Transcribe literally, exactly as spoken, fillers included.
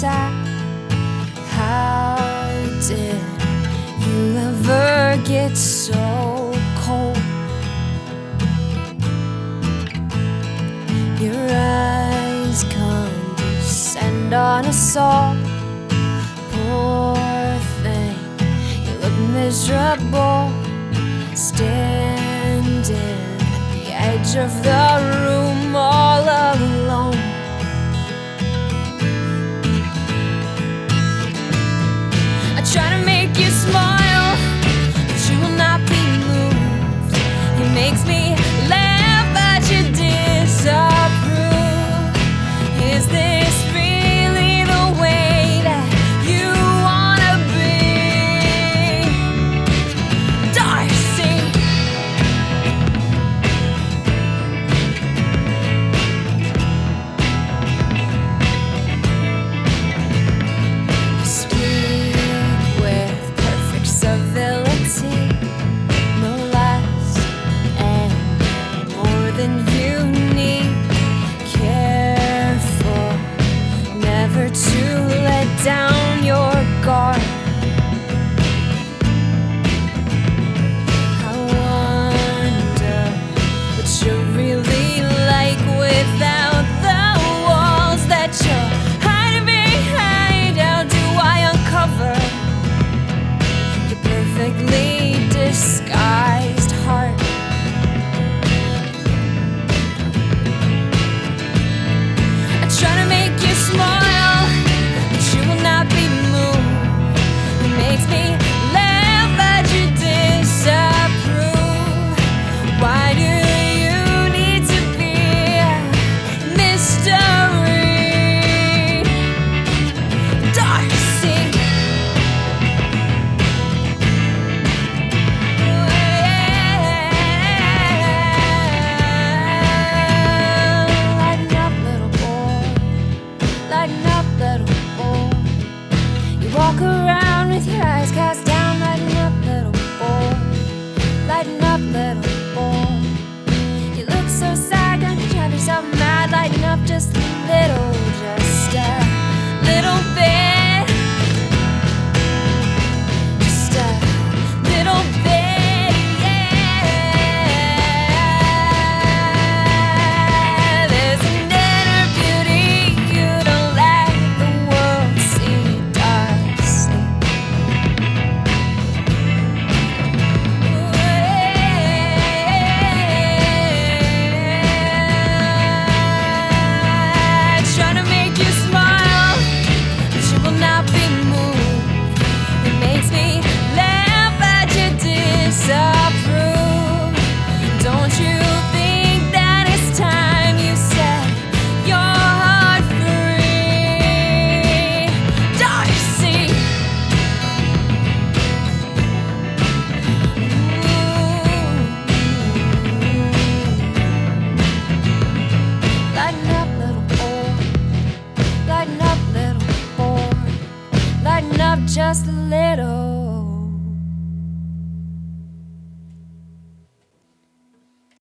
sad. How did you ever get so cold? Your eyes condescend on us all. Poor thing, you look miserable, standing at the edge of the room all alone. I try to make you smile, but you will not be moved. It makes me laugh, but you disapprove. Is this really the way that you wanna be, Darcy? You speak with perfect civility, no less and more than you need. Careful never to let down your guard. I wonder what you're really like without the walls that you're hiding behind. How do I uncover your perfectly disguised heart? I try to make you smile, but you will not be moved. It makes me laugh, but you disapprove. Why do you need to be a mystery, Darcy? Lighten up, little boy. Lighten up, little boy. You walk around with your eyes cast down. Lighten up, little boy. Lighten up, little boy. You look so sad, gonna drive yourself mad. Lighten up just a little